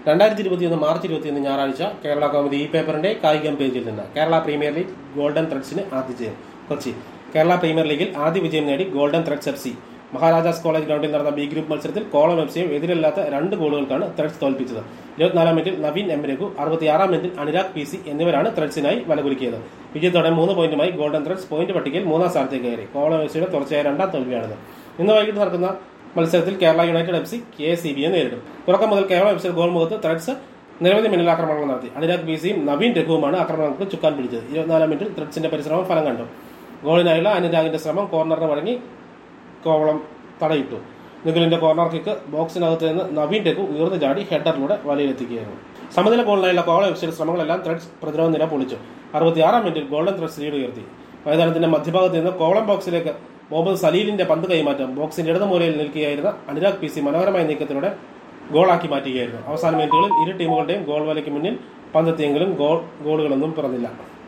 2021 March 21 ഞായറാഴ്ച കേരള കൗമുദി ഈ പേപ്പറിന്റെ കായികം പേജിൽ നിന്ന് കേരള പ്രീമിയർ ലീഗ് ഗോൾഡൻ ത്രെഡ്സിന് ആദ്യ ജയം. കൊച്ചി. കേരള പ്രീമിയർ ലീഗിൽ ആദ്യ വിജയം നേടി golden threads FC. Maharajas college ഗ്രൗണ്ടിൽ നടന്ന ബി ഗ്രൂപ്പ് മത്സരത്തിൽ കോളം എഫ്സിയെ എതിരില്ലാത്ത 2 ഗോളുകൾക്കാണ് ത്രെഡ്സ് തോൽപ്പിച്ചത്. 24-ാം മിനിറ്റിൽ നവീൻ എം രഘു, 66-ാം മിനിറ്റിൽ അനുരാഗ് PC എന്നിവരാണ് ത്രെഡ്സിനായി വലകുലുക്കിയത്. വിജയത്തോടെ 3 പോയിന്റുമായി ഗോൾഡൻ ത്രെഡ്സ് പോയിന്റ് പട്ടികയിൽ 3ാം സ്ഥാനത്തേക്ക് കയറി. കോളം എഫ്സിയുടെ തുടർച്ചയായ 2ാം തോൽവിയാണിത്. ഇന്ന് വൈകിട്ട് നടക്കുന്ന മത്സരത്തിൽ കേരള യുണൈറ്റഡ് FC KCBയെ നേരിടും. തുടക്കം മുതൽ കേരള എഫ്സിയുടെ ഗോൾ മുഖത്ത് ത്രെഡ്സ് നിരവധി മിന്നൽ ആക്രമണങ്ങൾ നടത്തി. അനുരാഗ് PCയും നവീൻ രഘുവുമാണ് ആക്രമണങ്ങൾക്ക് ചുക്കാൻ പിടിച്ചത്. 24-ാം മിനിറ്റിൽ ത്രെഡ്സിന്റെ പരിശ്രമം ഫലം കണ്ടു. ഗോളിനായുള്ള അനുരാഗിന്റെ ശ്രമം കോർണറിന് വഴങ്ങി കോവളം തടയിട്ടു. നിഖിലിന്റെ കോർണർ കിക്ക് ബോക്സിനകത്ത് നിന്ന് നവീൻ രഘു ഉയർന്നു ചാടി ഹെഡറിലൂടെ വലയിലെത്തിക്കുകയായിരുന്നു. സമനില ഗോളിനായുള്ള കോവളം എഫ്സിയുടെ ശ്രമങ്ങളെല്ലാം ത്രെഡ്സ് പ്രതിരോധ നില പൊളിച്ചു. 66-ാം മിനിറ്റിൽ ഗോൾഡൻ ത്രെഡ്സ് ലീഡ് ഉയർത്തി. മൈതാനത്തിന്റെ മധ്യഭാഗത്ത് നിന്ന് കോവളം ബോക്സിലേക്ക് മുഹമ്മദ് സലീലിന്റെ പന്ത് കൈമാറ്റം ബോക്സിന്റെ ഇടതുമൂലയിൽ നിൽക്കുകയായിരുന്ന അനുരാഗ് PC മനോഹരമായ നീക്കത്തിലൂടെ ഗോളാക്കി മാറ്റുകയായിരുന്നു. അവസാന മിനിറ്റുകളിൽ ഇരു ടീമുകളുടെയും ഗോൾ വലയ്ക്ക് മുന്നിൽ പന്തെത്തിയെങ്കിലും ഗോളുകളൊന്നും പിറന്നില്ല.